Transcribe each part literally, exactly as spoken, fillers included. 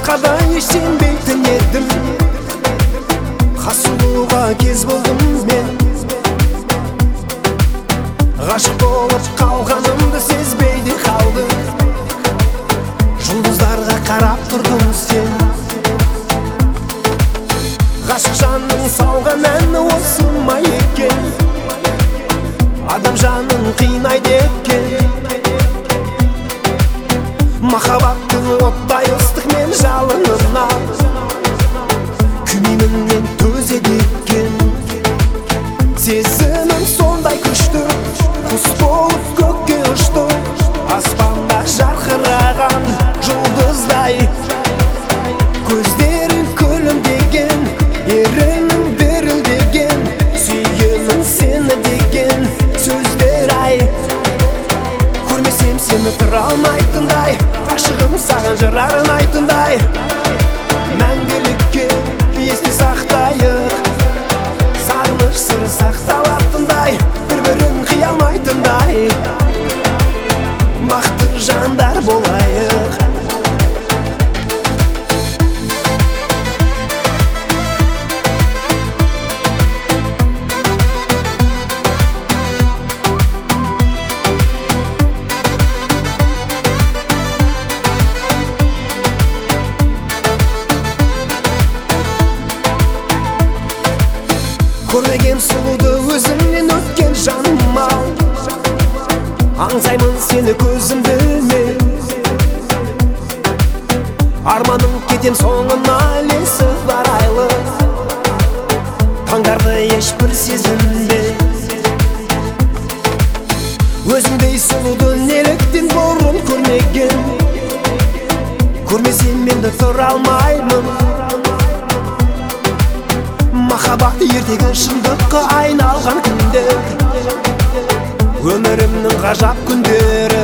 башкада эч сенбейтин едим. Хасулууга кез болдум мен, гашык болуп калганымды сезбейди калдым. Жулдуздарга карап турдум сен, гашык жаның салган әні осы ма экен? Адам жанын кыйнайт экен. Махабаттың оттай ыстык мен жалынынан, күмүнүнөн төзөт экен. Сезимим сондай күчтүү, куш болуп көккө учту, аспанда жаркыраган жулдуздай. Көздерің күлүмдеген, ерінің дірілдеген, сүйгенмін сені деген сөздер ай. Көрмесем сені тұра алмайтындай, ғашығым саған жырарын айтындай. Мәңгілікке есте сақтайық, сағыныш сыры сақталатындай, бір-бірін қия алмайтындай. Бақытты жандар болайық. Көрмеген сұлуды өзіңнен өткен жаным ау, аңсаймын сені көзімді мен. Арманым кетем соңына ілесіп барайлы, таңдарды ешбір сезімде. Өзіңдей сұлуды неліктен бұрын көрмеген, көрмесем менді тұра алмаймын. Махаббат ертегі шындыққа айналған күндер, өмірімнің ғажап күндері.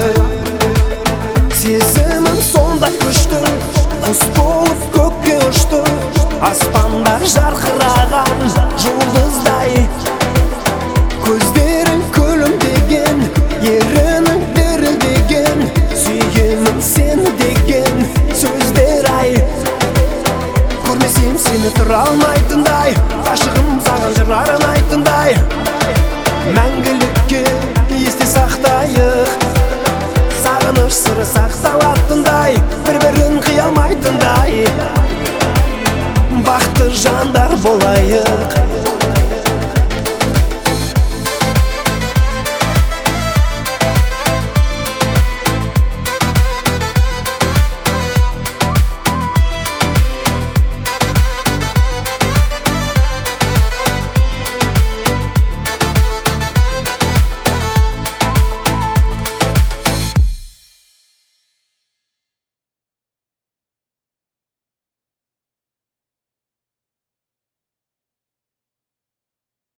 Сезімім сондай күшті, құс болып көкке ұшты, аспанда жарқыраған жұлдыздай. Көздерің күлімдеген, ерінің дірілдеген, сүйгенмін сені деген сөздер ай. Көрмесем сені тұра алмайтындай, ғашығым саған жырарын айтындай. Мәңгілікке есте сақтайық, сағыныш сыры сақталатындай, бір-бірін қия алмайтындай. Бақытты жандар болайық.